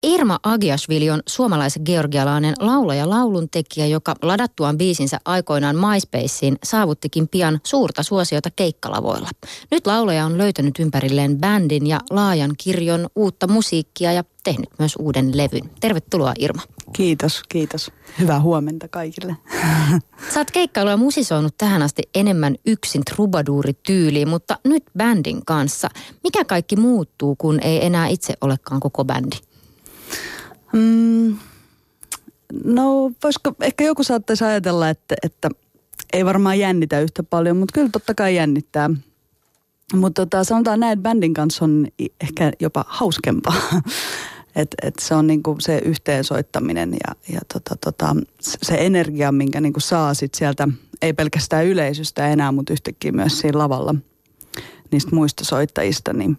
Irma Agiashvili on suomalais-georgialainen laulaja ja lauluntekijä, joka ladattuaan biisinsä aikoinaan MySpaceen saavuttikin pian suurta suosiota keikkalavoilla. Nyt laulaja on löytänyt ympärilleen bändin ja laajan kirjon uutta musiikkia ja tehnyt myös uuden levyn. Tervetuloa Irma. Kiitos, kiitos. Hyvää huomenta kaikille. Sä oot keikkailua musisoinut tähän asti enemmän yksin trubaduurityyliin, mutta nyt bändin kanssa. Mikä kaikki muuttuu, kun ei enää itse olekaan koko bändi? No voisiko, ehkä joku saattaisi ajatella, että ei varmaan jännitä yhtä paljon, mutta kyllä totta kai jännittää. Mutta sanotaan näin, että bändin kanssa on ehkä jopa hauskempaa. että se on niinku se yhteensoittaminen ja se energia, minkä niinku saa sit sieltä, ei pelkästään yleisöstä enää, mutta yhtäkkiä myös siinä lavalla niistä muista soittajista, niin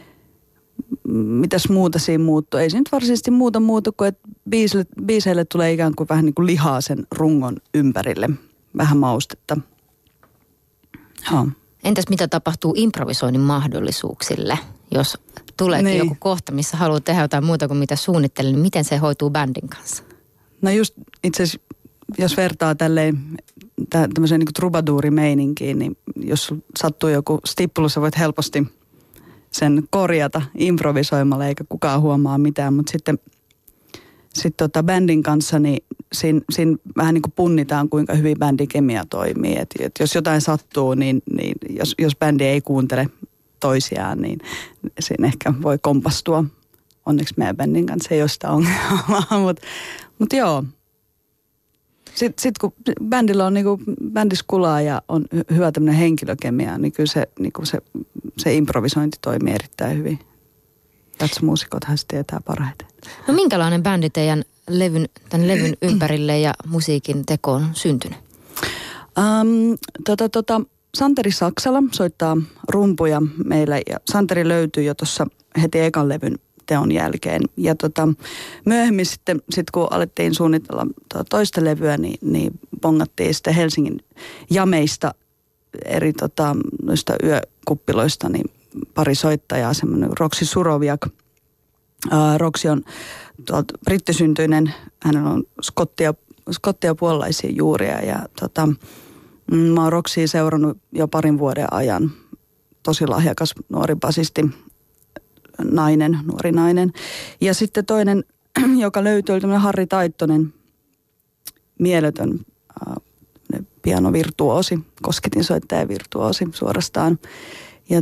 mitäs muuta siinä muuttuu? Ei se nyt varsinaisesti muuta kuin, että biiseille tulee ikään kuin vähän niin kuin lihaa sen rungon ympärille. Vähän maustetta. Ja. Entäs mitä tapahtuu improvisoinnin mahdollisuuksille? Jos tuleekin joku kohta, missä haluaa tehdä jotain muuta kuin mitä suunnittelee, niin miten se hoituu bändin kanssa? No just itse asiassa, jos vertaa tälleen tämmöiseen niin kuin trubaduurimeininkiin, niin jos sattuu joku stippulu, sä voit helposti sen korjata improvisoimalla, eikä kukaan huomaa mitään, mutta sitten bändin kanssa, niin siinä vähän niin kuin punnitaan, kuinka hyvin bändin kemia toimii. Et jos jotain sattuu, niin jos bändi ei kuuntele toisiaan, niin siinä ehkä voi kompastua. Onneksi meidän bändin kanssa ei ole sitä ongelmaa, mutta joo. Sitten kun bändillä on niinku bändissä kulaa ja on hyvä tämmöinen henkilökemia, niin kyllä se improvisointi toimii erittäin hyvin. Jatsomuusikothan se tietää parhaiten. No minkälainen bändi teidän tämän levyn ympärille ja musiikin tekoon on syntynyt? Santeri Saksala soittaa rumpuja meillä ja Santeri löytyy jo tuossa heti ekan levyn teon jälkeen. Ja myöhemmin sitten kun alettiin suunnitella toista levyä, niin bongattiin sitten Helsingin jameista eri noista yökuppiloista niin pari soittajaa, semmoinen Roksi Suroviak. Roksi on brittisyntyinen, hänellä on skottia puolalaisia juuria ja mä oon Roksia seurannut jo parin vuoden ajan. Tosi lahjakas nuori basisti, nuori nainen. Ja sitten toinen, joka löytyi, oli tämmöinen Harri Taittonen, mieletön pianovirtuoosi, kosketinsoittaja virtuoosi suorastaan. Ja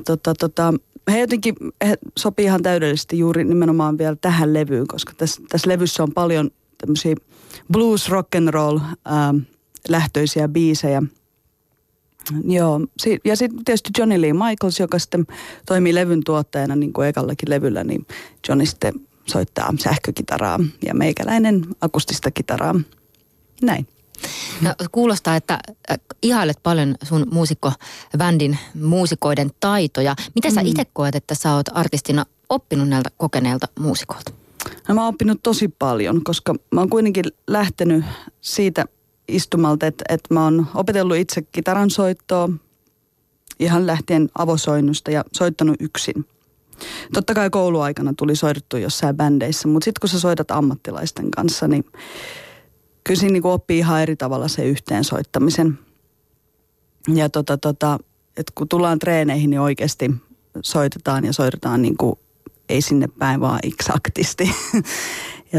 he sopii ihan täydellisesti juuri nimenomaan vielä tähän levyyn, koska tässä levyssä on paljon tämmöisiä blues, rock and roll lähtöisiä biisejä. Joo, ja sitten tietysti Johnny Lee Michaels, joka sitten toimii levyn tuottajana niin kuin ekallakin levyllä, niin Johnny sitten soittaa sähkökitaraa ja meikäläinen akustista kitaraa. Näin. No, kuulostaa, että ihailet paljon sun bändin muusikoiden taitoja. Mitä sä itse koet, että sä oot artistina oppinut näiltä kokeneilta muusikoilta? No, mä oon oppinut tosi paljon, koska mä oon kuitenkin lähtenyt siitä istumalta, että mä oon opetellut itse kitaran soittoa ihan lähtien avosoinnusta ja soittanut yksin. Totta kai kouluaikana tuli soitettu jossain bändeissä, mutta sitten kun sä soitat ammattilaisten kanssa, niin kyllä siinä niin oppii ihan eri tavalla se yhteensoittamisen. Ja että kun tullaan treeneihin, niin oikeasti soitetaan niin kuin ei sinne päin vaan eksaktisti. Ja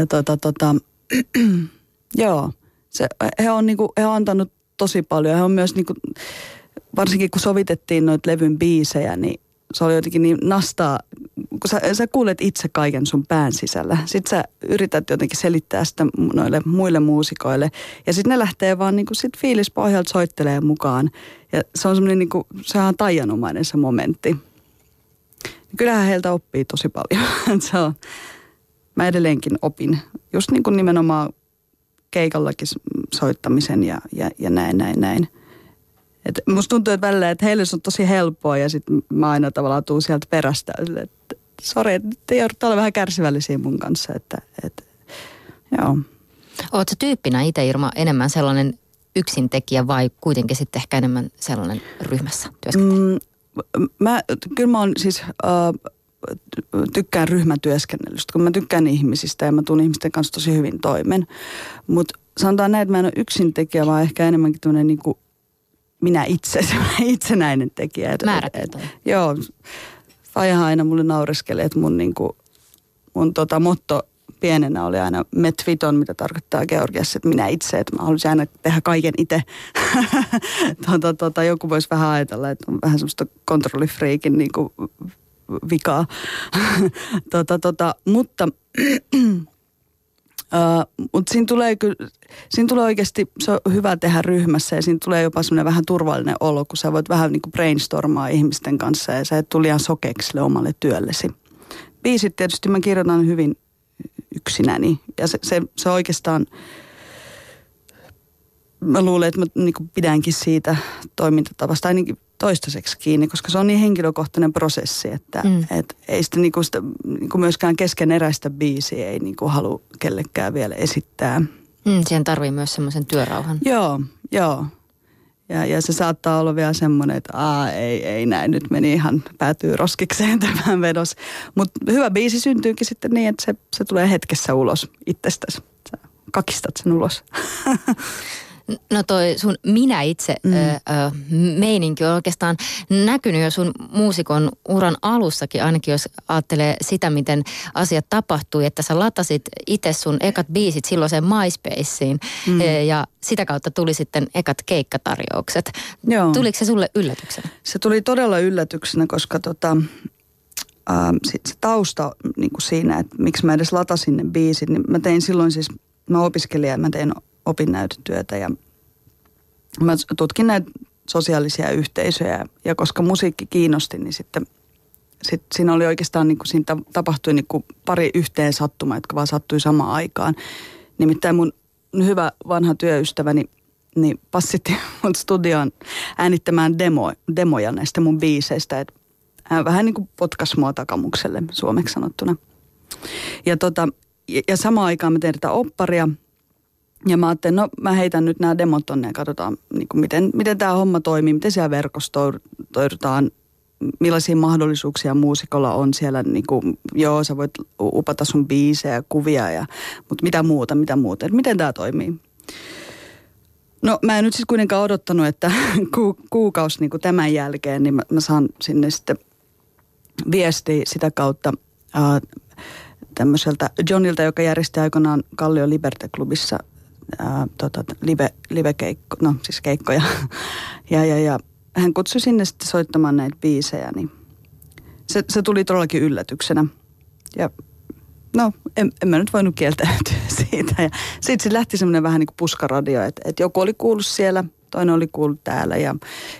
joo. He on antanut tosi paljon. He on myös, varsinkin kun sovitettiin noita levyn biisejä, niin se oli jotenkin niin nastaa, kun sä kuulet itse kaiken sun pään sisällä. Sitten sä yrität jotenkin selittää sitä noille muille muusikoille. Ja sitten ne lähtee vaan sit fiilispohjalta soittelee mukaan. Ja se on semmoinen, sehän on taianomainen se momentti. Kyllähän heiltä oppii tosi paljon. Mä edelleenkin opin just nimenomaan keikallakin soittamisen ja näin. Et musta tuntuu, että välillä, että heille se on tosi helppoa ja sitten mä aina tavallaan tuun sieltä perästä. Sori, että te joudutte olla vähän kärsivällisiä mun kanssa, joo. Ootko sä tyyppinä itse, Irma, enemmän sellainen yksintekijä vai kuitenkin sitten ehkä enemmän sellainen ryhmässä työskentely? Kyllä mä oon siis tykkään ryhmätyöskennelystä, kun mä tykkään ihmisistä ja mä tuun ihmisten kanssa tosi hyvin toimen. Mutta sanotaan näin, että mä en ole yksintekijä, vaan ehkä enemmänkin tämmöinen niin kuin minä itsenäinen tekijä. Määrätietoinen. Joo, Faija aina mulle naureskelee, että mun motto pienenä oli aina metviton, mitä tarkoittaa Georgiassa, että minä itse, että mä haluaisin aina tehdä kaiken itse. Joku voisi vähän ajatella, että on vähän semmoista kontrollifriikin niin kuin vikaa. Mutta siinä tulee oikeasti, se on hyvä tehdä ryhmässä ja siinä tulee jopa semmoinen vähän turvallinen olo, kun sä voit vähän niin kuin brainstormaa ihmisten kanssa ja sä et tule liian sokeeksi sille omalle työllesi. Biisit tietysti mä kirjoitan hyvin yksinäni ja se oikeastaan, mä luulen, että mä niin kuin pidänkin siitä toimintatavasta ainakin toistaiseksi kiinni, koska se on niin henkilökohtainen prosessi, että ei sitä, niin kuin myöskään keskeneräistä biisiä ei niin kuin halua kellekään vielä esittää. Siihen tarvii myös semmoisen työrauhan. Joo. Ja se saattaa olla vielä semmoinen, että ei näin, nyt meni ihan päätyy roskikseen tämän vedos. Mutta hyvä biisi syntyykin sitten niin, että se tulee hetkessä ulos itsestäsi. Sä kakistat sen ulos. No toi sun minä itse meininki on oikeastaan näkynyt jo sun muusikon uran alussakin, ainakin jos ajattelee sitä, miten asiat tapahtui, että sä latasit itse sun ekat biisit silloiseen MySpaceen ja sitä kautta tuli sitten ekat keikkatarjoukset. Joo. Tuliko se sulle yllätyksenä? Se tuli todella yllätyksenä, koska sit se tausta niin kuin siinä, että miksi mä edes latasin ne biisit, niin mä tein silloin siis, mä opiskelin ja mä tein opinnäytetyötä ja mä tutkin näitä sosiaalisia yhteisöjä ja koska musiikki kiinnosti, niin sitten siinä oli oikeastaan niin kuin siinä tapahtui niin kuin pari yhteen sattumaa, jotka vaan sattui samaan aikaan. Nimittäin mun hyvä vanha työystäväni niin passitti mun studioon äänittämään demoja näistä mun biiseistä, että hän vähän niin kuin potkasi mua takamukselle suomeksi sanottuna. Ja samaan aikaan mä tein tätä opparia. Ja mä ajattelin, no mä heitän nyt nämä demot tonne ja katsotaan, niin kuin miten tämä homma toimii, miten siellä verkostoidutaan, millaisia mahdollisuuksia muusikolla on siellä. Niin kuin, joo, sä voit upata sun biisejä ja kuvia, mutta mitä muuta, että miten tämä toimii. No mä en nyt siis kuitenkaan odottanut, että kuukausi niin kuin tämän jälkeen, niin mä saan sinne sitten viestiä sitä kautta tämmöiseltä Johnilta, joka järjesti aikanaan Kallion Liberte-klubissa keikkoja. Ja hän kutsui sinne sitten soittamaan näitä biisejä, niin se tuli todellakin yllätyksenä. Ja no, en mä nyt voinut kieltäytyä siitä. Ja sitten lähti semmoinen vähän niin kuin puskaradio, että joku oli kuullut siellä, toinen oli kuullut täällä ja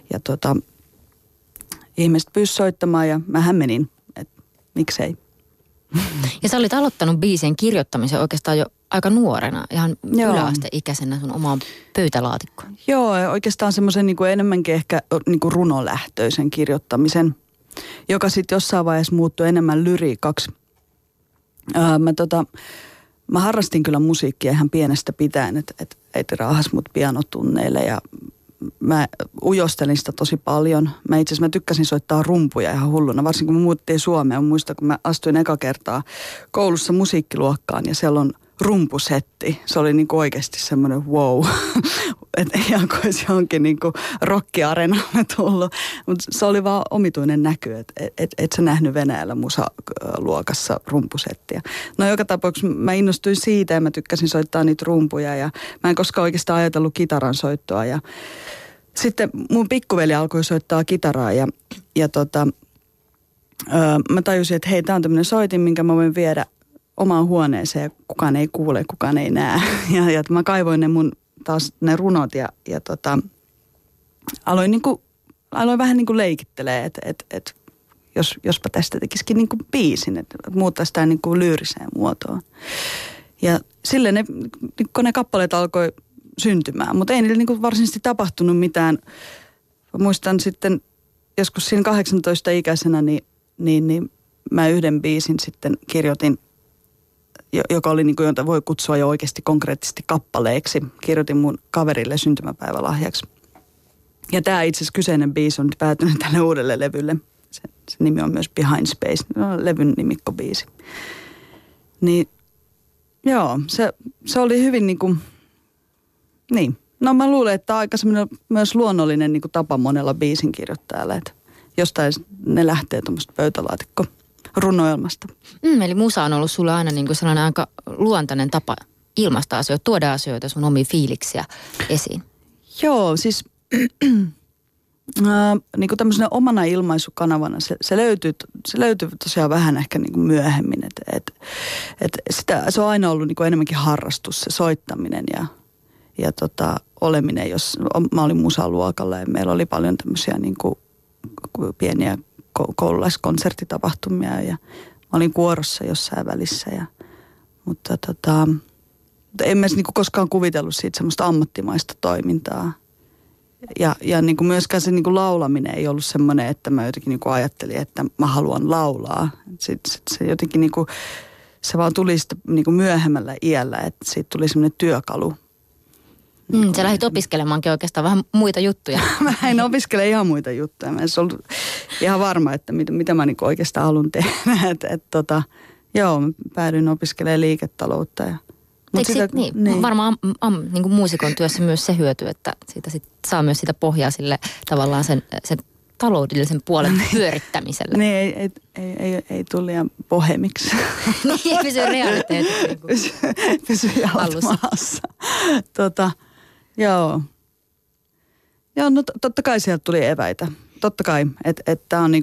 ihmiset pyysi soittamaan ja mähän menin, että miksei. Ja sä olit aloittanut biisien kirjoittamisen oikeastaan jo aika nuorena, ihan yläasteikäisenä sun omaan pöytälaatikkoon. Joo, oikeastaan semmoisen niin kuin enemmänkin ehkä niin kuin runolähtöisen kirjoittamisen, joka sitten jossain vaiheessa muuttui enemmän lyriikaksi. Mä harrastin kyllä musiikkia ihan pienestä pitäen, että äiti raahasi mut pianotunneille ja mä ujostelin sitä tosi paljon. Mä tykkäsin soittaa rumpuja ihan hulluna, varsinkin kun me muuttiin Suomeen. Mä muistan, kun mä astuin eka kertaa koulussa musiikkiluokkaan ja siellä on rumpusetti. Se oli niinku oikeasti semmoinen wow, että ihan kuin olisi johonkin niinku rockiareenalle tullut. Mutta se oli vaan omituinen näky, että et sä nähnyt Venäjällä musaluokassa rumpusettiä. No joka tapauksessa mä innostuin siitä ja mä tykkäsin soittaa niitä rumpuja ja mä en koskaan oikeastaan ajatellut kitaran soittoa. Ja sitten mun pikkuveli alkoi soittaa kitaraa ja mä tajusin, että hei, tää on tämmöinen soitin, minkä mä voin viedä omaan huoneeseen, kukaan ei kuule, kukaan ei näe. Ja mä kaivoin ne runot ja aloin vähän niin kuin leikittelee, että jospa tästä tekisikin niin kuin biisin, että muuttaisi sitä niin kuin lyyriseen muotoon. Ja silleen ne kappaleet alkoi syntymään, mutta ei niillä niin kuin varsinaisesti tapahtunut mitään. Mä muistan sitten joskus siinä 18-ikäisenä, niin mä yhden biisin sitten kirjoitin, joka oli niin kuin, jota voi kutsua jo oikeasti konkreettisesti kappaleeksi. Kirjoitin mun kaverille syntymäpäivälahjaksi. Ja tämä itse asiassa kyseinen biisi on nyt päätynyt tälle uudelle levylle. Se nimi on myös Behind Space, levyn nimikkobiisi. Niin joo, se oli hyvin niin. No mä luulen, että tämä on aika semmoinen myös luonnollinen tapa monella biisin kirjoittajalla, että jostain ne lähtee tuommoista pöytälaatikko-runoilmasta. Eli musa on ollut sulle aina sellainen aika luontainen tapa ilmaista asioita, tuoda asioita, sun omia fiiliksiä esiin. Joo, siis tämmöisenä omana ilmaisukanavana se löytyy tosiaan vähän ehkä myöhemmin. Se on aina ollut enemmänkin harrastus, se soittaminen ja oleminen. Jos mä olin musaluokalla ja meillä oli paljon tämmöisiä pieniä koululaiskonserttitapahtumia ja mä olin kuorossa jossain välissä. Mutta en mä koskaan kuvitellut siitä semmoista ammattimaista toimintaa. Ja myöskään se laulaminen ei ollut semmoinen, että mä jotenkin ajattelin, että mä haluan laulaa. Se jotenkin se vaan tuli sitten myöhemmällä iällä, että siitä tuli semmoinen työkalu. Sä lähdit opiskelemaankin oikeastaan vähän muita juttuja. Mä en opiskele ihan muita juttuja. Mä en ollut ihan varma, että mitä mä oikeastaan haluan tehdä. Joo, mä päädyin opiskelemaan liiketaloutta ja niin. Varmaan muusikon työssä myös se hyöty, että siitä saa myös sitä pohjaa sille tavallaan sen taloudellisen puolen pyörittämiselle. Niin, ei tule liian bohemiksi. Niin, ei pysy realiteetit pysy jalat maassa. Joo. Joo, no totta kai sieltä tuli eväitä. Totta kai, että on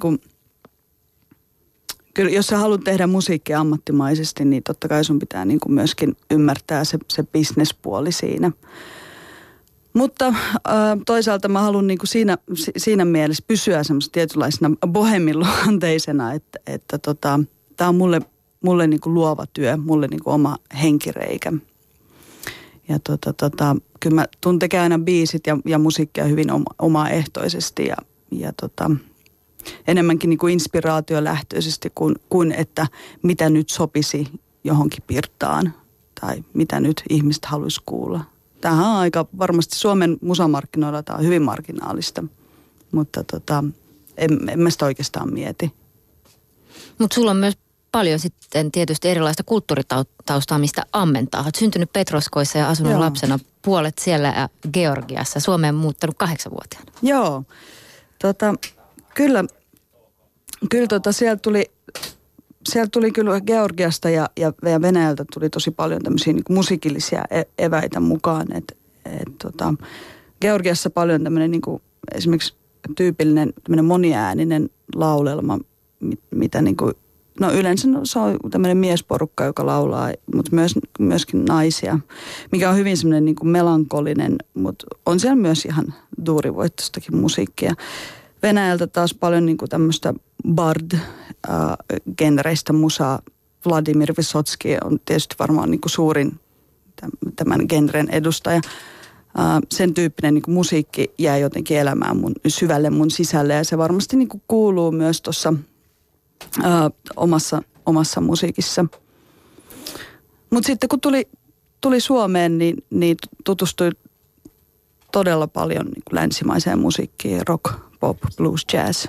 kyllä jos sä haluat tehdä musiikkia ammattimaisesti, niin totta kai sun pitää myöskin ymmärtää se bisnespuoli siinä. Mutta toisaalta mä haluan siinä mielessä pysyä semmoisena tietynlaisena bohemiluonteisena, että tää on mulle luova työ, mulle oma henkireikä. Ja kyllä mä tuun tekemään aina biisit ja musiikkia hyvin omaehtoisesti ja enemmänkin inspiraatiolähtöisesti kuin että mitä nyt sopisi johonkin pirtaan tai mitä nyt ihmiset haluaisi kuulla. Tämähän on aika varmasti Suomen musamarkkinoilla tämä on hyvin marginaalista, mutta en mä sitä oikeastaan mieti. Mutta sulla on myös paljon sitten tietysti erilaista kulttuuritaustaa, mistä ammentaa. Olet syntynyt Petroskoissa ja asunut lapsena puolet siellä ja Georgiassa. Suomeen muuttanut 8-vuotiaana. Joo, kyllä sieltä tuli kyllä Georgiasta ja Venäjältä tuli tosi paljon tämmöisiä musiikillisia eväitä mukaan. Georgiassa paljon tämmöinen esimerkiksi tyypillinen tämmöinen moniääninen laulelma, mitä yleensä se on tämmöinen miesporukka, joka laulaa, mutta myöskin naisia, mikä on hyvin semmoinen melankolinen, mutta on siellä myös ihan duurivoittoistakin musiikkia. Venäjältä taas paljon tämmöistä bard-genreistä musaa. Vladimir Vysotski on tietysti varmaan suurin tämän genren edustaja. Sen tyyppinen musiikki jää jotenkin elämään syvälle mun sisälle ja se varmasti kuuluu myös tuossa omassa musiikissa. Mutta sitten kun tuli Suomeen, niin tutustui todella paljon länsimaiseen musiikkiin, rock, pop, blues, jazz.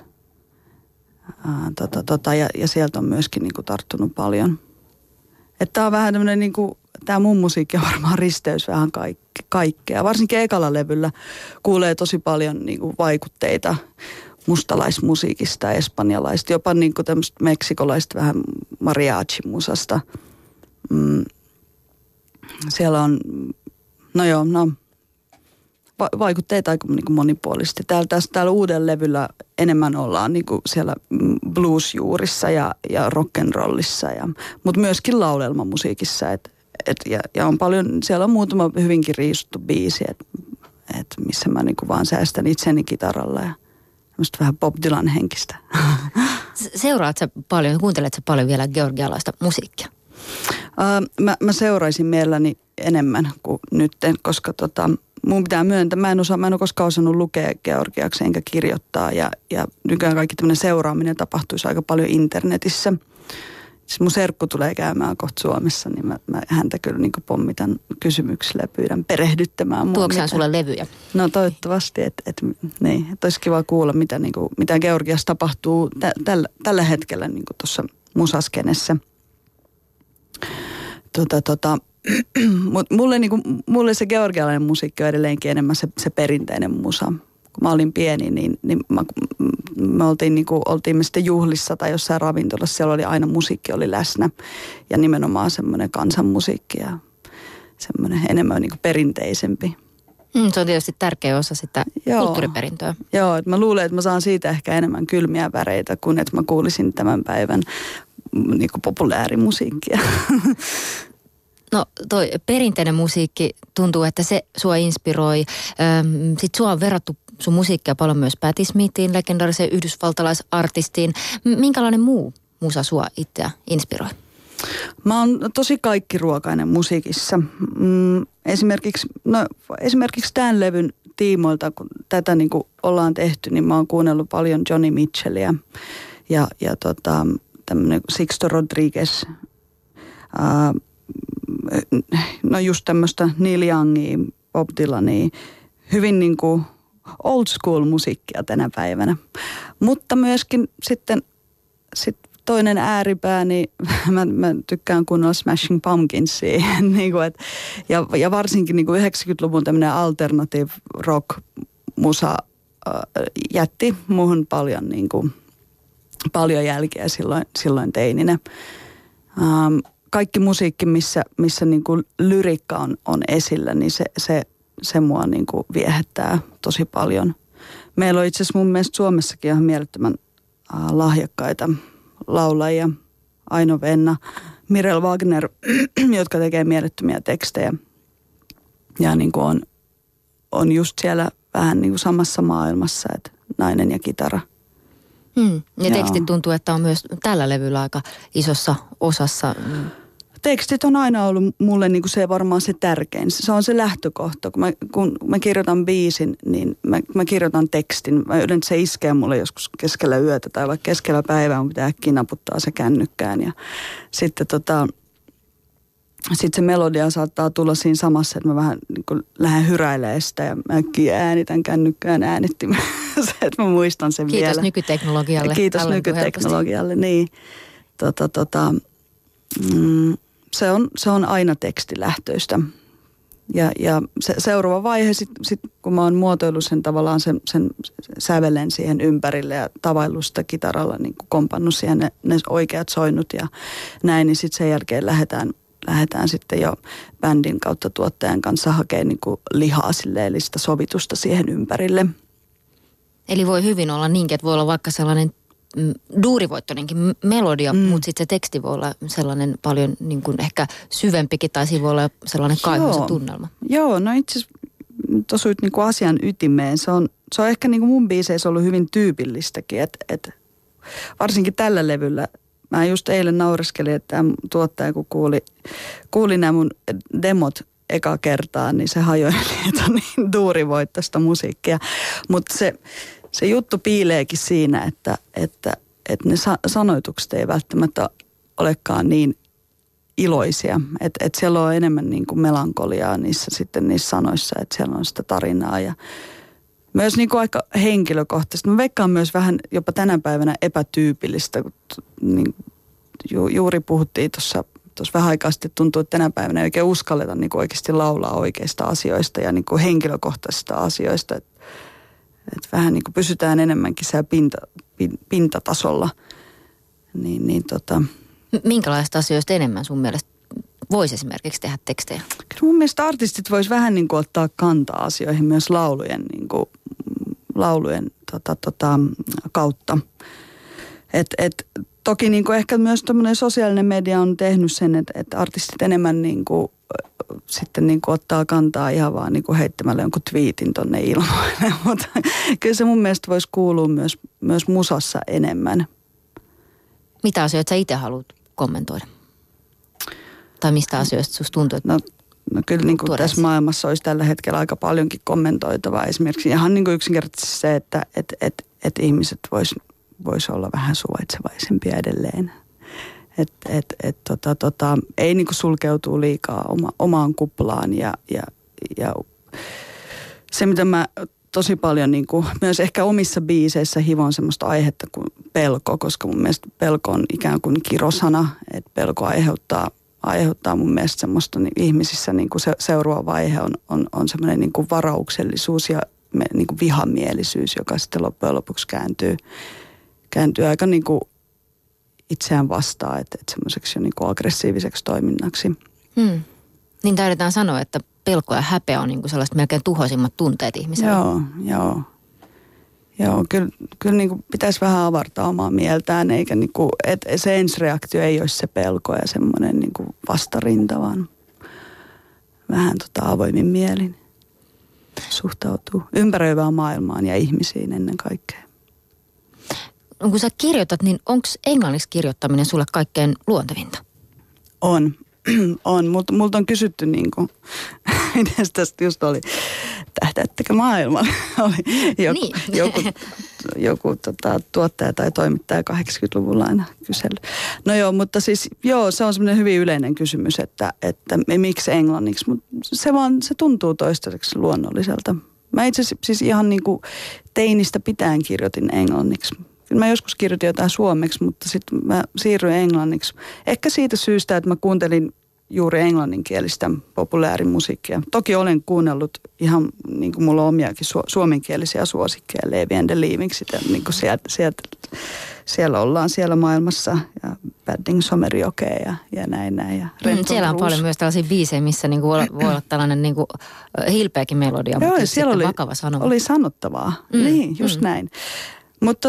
Ja sieltä on myöskin tarttunut paljon. Että tää on vähän tämmöinen, tää mun musiikki on varmaan risteys vähän kaikkea. Varsinkin ekalla levyllä kuulee tosi paljon vaikutteita mustalaismusiikista, espanjalaista, jopa tämmöistä meksikolaista vähän mariachi-musasta. Siellä on, vaikutteita aika monipuolisesti. Täällä uudella levyllä enemmän ollaan siellä bluesjuurissa ja rock'n'rollissa, mutta myöskin laulelmamusiikissa. Ja on paljon, siellä on muutama hyvinkin riisuttu biisi, missä mä vaan säästän itseni kitaralla ja vähän Bob Dylan henkistä. Seuraat sä paljon, kuuntelet sä paljon vielä georgialaista musiikkia? Mä seuraisin mielelläni enemmän kuin nytten, koska mun pitää myöntää, mä en ole koskaan osannut lukea georgiaksi enkä kirjoittaa ja nykyään kaikki tämmöinen seuraaminen tapahtuisi aika paljon internetissä. siis mun serkku tulee käymään kohta Suomessa, niin mä häntä kyllä niin kuin pommitan kysymyksillä ja pyydän perehdyttämään mua. Tuoksaan sulle levyjä? No toivottavasti, että olisi kiva kuulla, mitä Georgiassa tapahtuu tällä hetkellä niin kuin tuossa musaskenessä. Mulle se georgialainen musiikki on edelleenkin enemmän se perinteinen musa. Kun mä olin pieni, niin me oltiin sitten juhlissa tai jossain ravintolassa, siellä oli aina musiikki oli läsnä. Ja nimenomaan semmoinen kansanmusiikki ja semmoinen enemmän niin kuin perinteisempi. Se on tietysti tärkeä osa sitä kulttuuriperintöä. Joo, että mä luulen, että mä saan siitä ehkä enemmän kylmiä väreitä, kuin että mä kuulisin tämän päivän niin kuin populaarimusiikkia. No toi perinteinen musiikki tuntuu, että se sua inspiroi. Sitten sua on verrattu sun musiikkia paljon myös Patti Smithiin, legendaariseen yhdysvaltalaisartistiin. Minkälainen muu musa sua itseä inspiroi? Mä oon tosi kaikkiruokainen musiikissa. Esimerkiksi tämän levyn tiimoilta, kun tätä niin kuin ollaan tehty, niin mä oon kuunnellut paljon Johnny Mitchellia ja tämmönen Sixto Rodriguez. No just tämmöistä Neil Youngia, Bob Dylania, hyvin niin kuin old school musiikkia tänä päivänä. Mutta myöskin sitten toinen ääripää, niin mä tykkään kuunnella Smashing Pumpkinsia. Niin kuin, ja varsinkin niin kuin 90-luvun tämmöinen alternative rock musa jätti muuhun paljon jälkeä silloin teininä. Kaikki musiikki, missä niin kuin lyriikka on esillä, niin se mua niin kuin viehättää tosi paljon. Meillä on itse asiassa mun mielestä Suomessakin ihan mielettömän lahjakkaita laulajia. Aino Venna, Mirel Wagner, jotka tekee mielettömiä tekstejä. Ja niin kuin on just siellä vähän niin kuin samassa maailmassa, että nainen ja kitara. Ja tekstit tuntuu, että on myös tällä levyllä aika isossa osassa. Tekstit on aina ollut mulle niin kuin se varmaan se tärkein. Se on se lähtökohta. Kun mä kirjoitan biisin, niin mä kirjoitan tekstin. Yleensä se iskee mulle joskus keskellä yötä tai vaikka keskellä päivää mun pitää äkkiä naputtaa se kännykkään. Ja sitten se melodia saattaa tulla siinä samassa, että mä vähän niin kuin lähden hyräilemään sitä ja mä äkkiä äänitän kännykkään äänittimeen. Se, että mä muistan sen Kiitos vielä. Nykyteknologialle. Kiitos nykyteknologialle, niin. Se on aina tekstilähtöistä. Ja se seuraava vaihe, sit, kun mä oon muotoillut sen tavallaan sen sävelen siihen ympärille ja tavaillut sitä kitaralla, niin kuin kompannut siihen ne oikeat soinnut ja näin, niin sitten sen jälkeen lähdetään sitten jo bändin kautta tuottajan kanssa hakemaan niin kuin lihaa silleen, eli sitä sovitusta siihen ympärille. Eli voi hyvin olla niinkin, että voi olla vaikka sellainen duurivoittoinenkin melodia, mutta sitten se teksti voi olla sellainen paljon niin kuin ehkä syvempikin, tai siinä voi olla sellainen kaihoisa tunnelma. Joo, no itse asiassa tosuit niin kuin asian ytimeen. Se on ehkä niin kuin mun biiseissä ollut hyvin tyypillistäkin, että varsinkin tällä levyllä. Mä just eilen naureskelin, että tämä tuottaja kun kuuli nämä mun demot eka kertaa, niin se hajoili, että on niin duurivoittoista musiikkia. Mutta se juttu piileekin siinä, että ne sanoitukset ei välttämättä olekaan niin iloisia. Että siellä on enemmän niin kuin melankoliaa niissä sanoissa, että siellä on sitä tarinaa ja myös niin kuin aika henkilökohtaisesti. Mä veikkaan myös vähän jopa tänä päivänä epätyypillistä, kun juuri puhuttiin tuossa vähän aikaa sitten, tuntuu, että tänä päivänä ei oikein uskalleta niin kuin oikeasti laulaa oikeista asioista ja niin kuin henkilökohtaisista asioista. Että vähän niin kuin pysytään enemmänkin siellä pintatasolla. Minkälaista asioista enemmän sun mielestä voisi esimerkiksi tehdä tekstejä? Kyllä mun mielestä artistit vois vähän niin kuin ottaa kantaa asioihin myös laulujen kautta. Toki niin kuin ehkä myös tämmöinen sosiaalinen media on tehnyt sen, että artistit enemmän niin kuin sitten niin kuin ottaa kantaa ihan vaan niin kuin heittämällä jonkun twiitin tonne ilmoille. Mutta kyllä se mun mielestä voisi kuulua myös musassa enemmän. Mitä asioita sä itse haluat kommentoida? Tai mistä asioista susta tuntuu, että No kyllä niin kuin tässä maailmassa olisi tällä hetkellä aika paljonkin kommentoitavaa. Esimerkiksi ihan niin kuin yksinkertaisesti se, että ihmiset vois olla vähän suvaitsevaisempia edelleen. Ei niinku sulkeutuu liikaa omaan kuplaan ja se, mitä mä tosi paljon niinku, myös ehkä omissa biiseissä hivon semmoista aihetta kuin pelko, koska mun mielestä pelko on ikään kuin kirosana, että pelko aiheuttaa mun mielestä semmoista ihmisissä niinku seuraava vaihe on semmoinen niinku varauksellisuus ja niinku vihamielisyys, joka sitten loppujen lopuksi kääntyy aika niinku itseään vastaan, että semmoiseksi jo niinku aggressiiviseksi toiminnaksi. Niin taidetaan sanoa, että pelko ja häpeä on niinku sellaiset melkein tuhoisimmat tunteet ihmisellä. Joo, kyllä niinku pitäisi vähän avartaa omaa mieltään, eikä niinku, että se ensireaktio ei olisi se pelko ja semmoinen niinku vastarinta, vaan vähän avoimin mielin suhtautuu ympäröivään maailmaan ja ihmisiin ennen kaikkea. No, kun sä kirjoitat, niin onko englanniksi kirjoittaminen sulle kaikkein luontevinta? On. Multa on kysytty niinku, miten tästä just oli, tähtäättekö maailman? Oli joku tuottaja tai toimittaja 80-luvulla aina kysellyt. No joo, mutta siis se on semmoinen hyvin yleinen kysymys, että miksi englanniksi, mutta se tuntuu toistaiseksi luonnolliselta. Mä itse siis ihan niinku teinistä pitäen kirjoitin englanniksi. Mä joskus kirjoitin jotain suomeksi, mutta sitten mä siirryin englanniksi. Ehkä siitä syystä, että mä kuuntelin juuri englanninkielistä populaarimusiikkia. Toki olen kuunnellut ihan niin kuin mulla on omiakin suomenkielisiä suosikkeja, Levi and the Leavings, niin kuin siellä ollaan siellä maailmassa ja Padding Somerjokea ja näin. Ja siellä on paljon myös tällaisia biisejä, missä niin kuin voi olla tällainen niin kuin hilpeäkin melodia, mutta siellä oli vakava sanoma. Oli sanottavaa, niin just näin. Mutta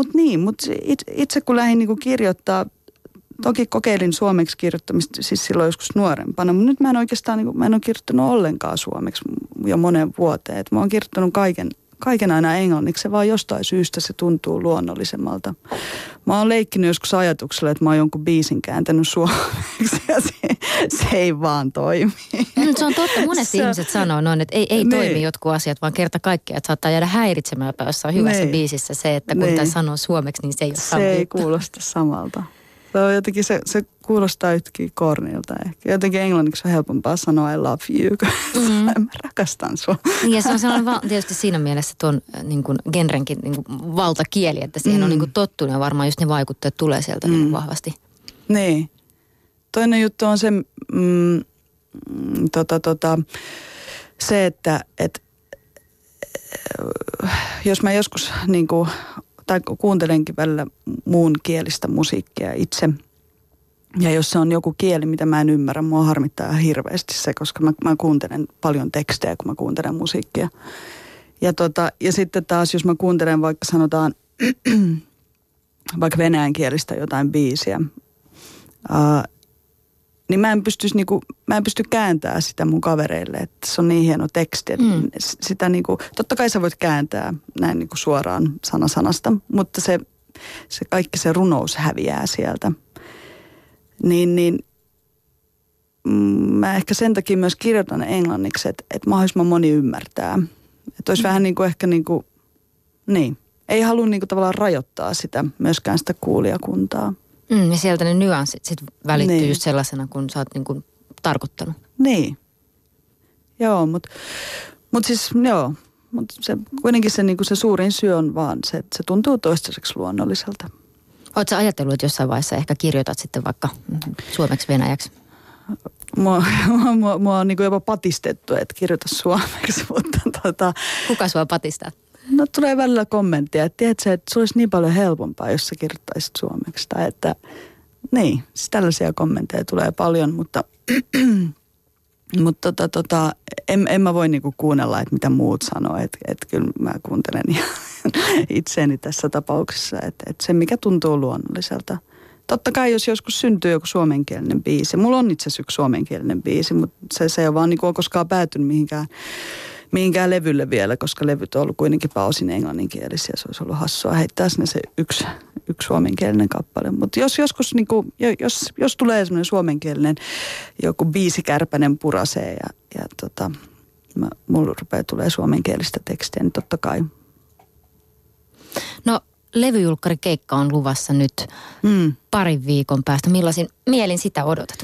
itse kun lähdin niinku kirjoittaa, toki kokeilin suomeksi kirjoittamista siis silloin joskus nuorempana, mutta nyt mä en oikeastaan mä en ole kirjoittanut ollenkaan suomeksi jo monen vuoteen. Et mä oon kirjoittanut kaiken aina englanniksi, vaan jostain syystä se tuntuu luonnollisemmalta. Mä oon leikkinyt joskus ajatuksella, että mä oon jonkun biisin kääntänyt suomeksi ja se ei vaan toimi. Se on totta. Monesti ihmiset sanoo noin, että ei toimi jotkut asiat, vaan kerta kaikkea, että saattaa jäädä häiritsemään jossain hyvässä biisissä se, että kun tämä sanoo suomeksi, niin se ei ole sama. Se ei kuulosta samalta. Se on jotenkin, se kuulostaa yhtäkin kornilta ehkä. Jotenkin englanniksi on helpompaa sanoa I love you, mä rakastan sua. Ja se on sellainen tietysti siinä mielessä tuon niin kuin genrenkin niin kuin valtakieli, että siihen on niin kuin tottunut ja varmaan just ne vaikutteet tulee sieltä niin kuin vahvasti. Niin. Toinen juttu on se, se että jos mä joskus niin kuin tai kuuntelenkin välillä muun kielistä musiikkia itse. Ja jos se on joku kieli, mitä mä en ymmärrä, mua harmittaa ihan hirveästi se, koska mä kuuntelen paljon tekstejä, kun mä kuuntelen musiikkia. Ja sitten taas, jos mä kuuntelen vaikka sanotaan vaikka venäjänkielistä jotain biisiä, niin mä en pysty kääntämään sitä mun kavereille, että se on niin hieno teksti, että sitä niinku, totta kai sä voit kääntää näin niinku suoraan sana sanasta, mutta se kaikki se runous häviää sieltä. Niin mä ehkä sen takia myös kirjoitan englanniksi, että mahdollisimman moni ymmärtää. Että olisi vähän niinku ehkä niinku, niin, ei halua niinku tavallaan rajoittaa sitä, myöskään sitä kuulijakuntaa. Ja sieltä ne nyanssit sitten välittyy niin. Just sellaisena, kun sä oot niin kuin tarkoittanut. Niin. Joo, mutta siis joo. Mutta se, kuitenkin se, niin kuin se suurin syy on vaan se, että se tuntuu toistaiseksi luonnolliselta. Oletko sä ajatellut, että jossain vaiheessa ehkä kirjoitat sitten vaikka suomeksi venäjäksi? Mua on niin kuin jopa patistettu, että kirjoita suomeksi, mutta Kuka sua patistaa? No tulee välillä kommenttia, että tiedätkö, että se olisi niin paljon helpompaa, jos sä kirjoittaisit suomeksi. Tai että niin, siis tällaisia kommentteja tulee paljon, mutta en mä voi niinku kuunnella, että mitä muut sanoo. Että kyllä mä kuuntelen itseäni tässä tapauksessa, että se mikä tuntuu luonnolliselta. Totta kai jos joskus syntyy joku suomenkielinen biisi. Mulla on itse asiassa yksi suomenkielinen biisi, mutta se ei ole vaan niinku ole koskaan päätynyt mihinkään levylle vielä, koska levyt on ollut kuitenkin pääosin englanninkielisiä. Se olisi ollut hassua heittää sinne se yksi suomenkielinen kappale. Mutta jos joskus, niinku, jos tulee semmoinen suomenkielinen joku biisikärpänen purasee ja mulla rupeaa tulee suomenkielistä tekstiä, niin totta kai. No levyjulkkarikeikka on luvassa nyt parin viikon päästä. Millaisin mielin sitä odotat?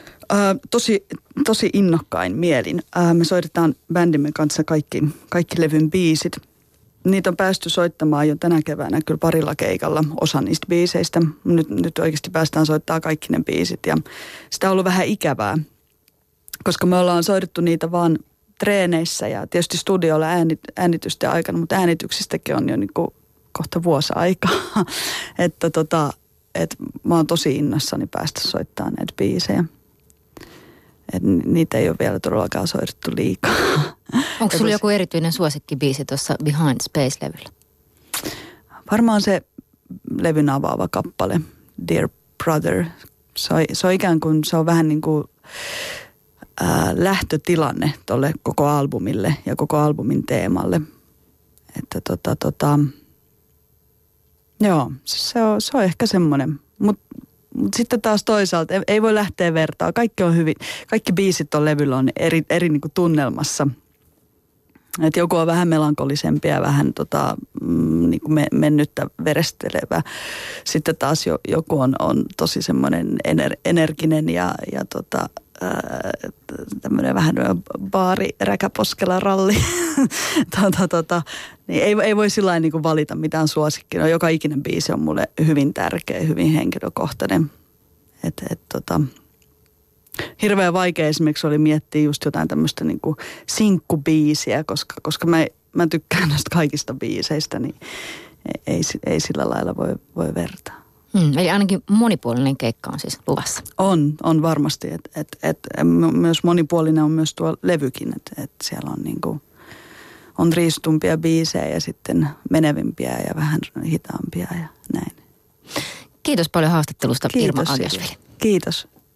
Tosi innokkain mielin. Me soitetaan bändimme kanssa kaikki levyn biisit. Niitä on päästy soittamaan jo tänä keväänä kyllä parilla keikalla, osa niistä biiseistä. Nyt oikeasti päästään soittamaan kaikki ne biisit ja sitä on ollut vähän ikävää, koska me ollaan soitettu niitä vaan treeneissä ja tietysti studiolla äänitysten aikana, mutta äänityksistäkin on jo niin kuin kohta vuosi aikaa. että mä oon tosi innoissani päästä soittamaan näitä biisejä. Et niitä ei ole vielä todellakaan soitettu liikaa. Onko sulla joku erityinen suosikkibiisi tuossa Behind Space-levyllä? Varmaan se levyn avaava kappale, Dear Brother. Se on ikään kuin, se on vähän niin kuin lähtötilanne tolle koko albumille ja koko albumin teemalle. Että joo, se on ehkä semmoinen. Mutta sitten taas toisaalta ei voi lähteä vertaa. Kaikki on hyvin, kaikki biisit on levyllä on eri niin kuin tunnelmassa. Et joku on vähän melankolisempi ja vähän niin kuin mennyttä verestelevä. Sitten taas joku on tosi semmoinen energinen ja tämmöinen vähän baari, räkäposkella ralli. Niin ei voi sillä niin kuin valita mitään suosikkia. No, joka ikinen biisi on mulle hyvin tärkeä, hyvin henkilökohtainen. Hirveän vaikea esimerkiksi oli miettiä just jotain tämmöistä niin kuin sinkkubiisiä, koska mä tykkään näistä kaikista biiseistä, niin ei sillä lailla voi vertaa. Eli ainakin monipuolinen keikka on siis luvassa. On varmasti. Myös monipuolinen on myös tuo levykin, että siellä on niin kuin, on riistumpia biisejä ja sitten menevimpiä ja vähän hitaampia ja näin. Kiitos paljon haastattelusta, Irma Agiasvili. Kiitos.